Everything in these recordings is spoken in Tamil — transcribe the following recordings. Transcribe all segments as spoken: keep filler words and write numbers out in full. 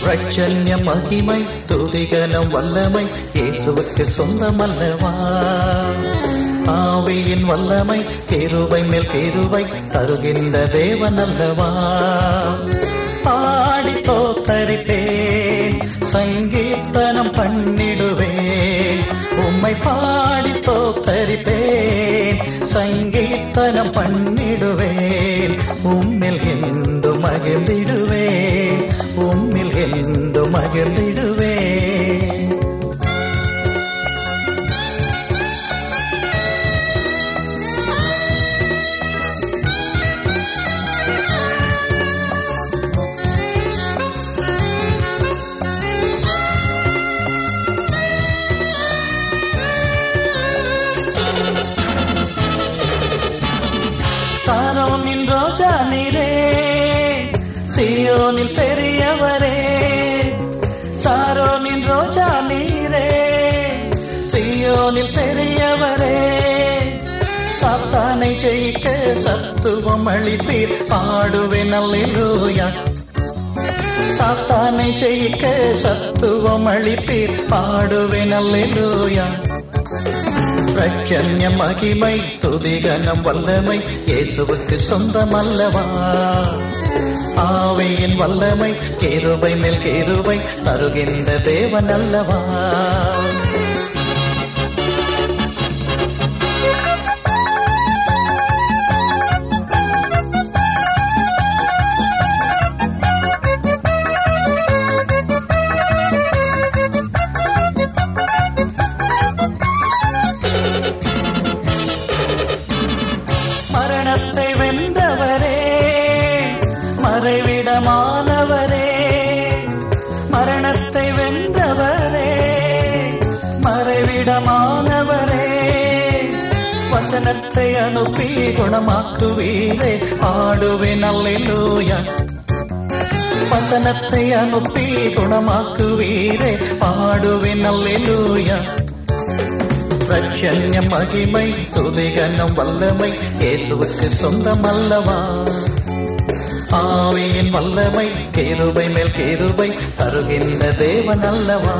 ரட்சண்ய மகிமை துதிகனம் வல்லமை இயேசுவுக்கு சொந்தமல்லவா? ஆவியின் வல்லமை கிருபை மேல் கிருபை தருகின்ற தேவன் அல்லவா? பாடி ஸ்தோத்தரிப்பேன், சங்கீர்த்தனம் பண்ணிடுவேன். உம்மை பாடி ஸ்தோத்தரிப்பேன், சங்கீர்த்தனம் பண்ணிடுவேன். உம்மில் என்று மகிழ்ந்திடுவேன், உம்மில் என்று மகிழ்ந்திடுவேன். சாரோனின் ரோஜா நீரே, சீயோனில் பெரியவரே. சாரோனின் ரோஜா நீரே, சீயோனில் பெரியவரே. சாத்தானை ஜெயிக்க சத்துவம் அளிப்பீர், பாடுவேன் அல்லேலூயா. சாத்தானை ஜெயிக்க சத்துவம் அளிப்பீர், பாடுவேன் அல்லேலூயா. ரட்சண்ய மகிமை துதிகனம் வல்லமை இயேசுவுக்கு சொந்தமல்லவா? ஆவியின் வல்லமை கிருபை மேல் கிருபை தருகின்ற தேவன் அல்லவா? மரணத்தை வென்றவரே, மறைவிடமானவரே. மரணத்தை வென்றவரே, மறைவிடமானவரே. வசனத்தை அனுப்பி குணமாக்குவீரே, பாடுவேன் அல்லேலூயா. வசனத்தை அனுப்பி குணமாக்குவீரே, பாடுவேன் அல்லேலூயா. ரட்சண்ய மகிமை துதிகனம் வல்லமை இயேசுவுக்கு சொந்தமல்லவா? ஆவியின் வல்லமை கிருபை மேல் கிருபை தருகின்ற தேவன் அல்லவா?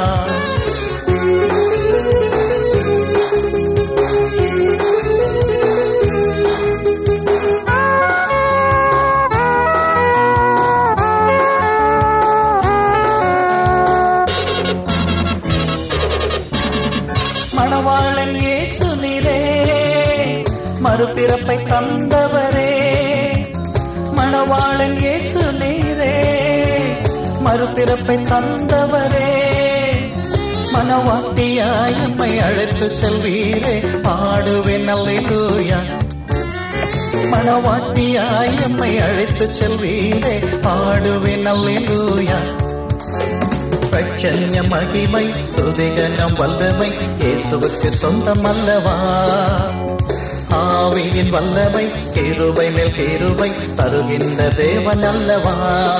மணவாளன் இயேசு நீரே, மறுபிறப்பை தந்தவரே. மணவாளன் இயேசு நீரே, மறுபிறப்பை தந்தவரே. மணவாட்டியாய் எம்மை அழைத்து செல்வீரே, பாடுவேன் அல்லேலூயா. மணவாட்டியாய் எம்மை அழைத்து செல்வீரே, பாடுவேன் அல்லேலூயா. ரட்சண்ய மகிமை துதிகனம் வல்லமை இயேசுவுக்கு சொந்தமல்லவா? ஆவியின் வல்லமை கிருபை மேல் கிருபை தருகின்ற தேவன் அல்லவா?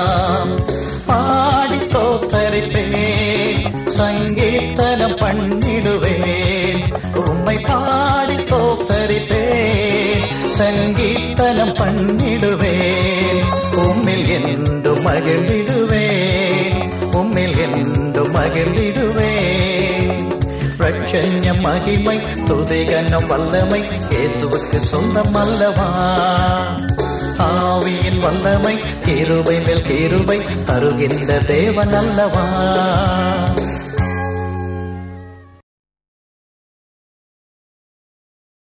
பாடி ஸ்தோத்தரிப்பேன், சங்கீர்த்தனம் பண்ணிடுவேன். உம்மை பாடி ஸ்தோத்தரிப்பேன், சங்கீர்த்தனம் பண்ணிடுவேன். உம்மில் என்று மகிழ்ந்திடுவேன், உம்மில் என்று மகிழ்ந்திடுவேன். ரட்சண்ய மகிமை துதிகனம் வல்லமை இயேசுவுக்கு சொந்தமல்லவா? ஆவியின் வல்லமை கிருபை மேல் கிருபை தருகின்ற தேவன் அல்லவா?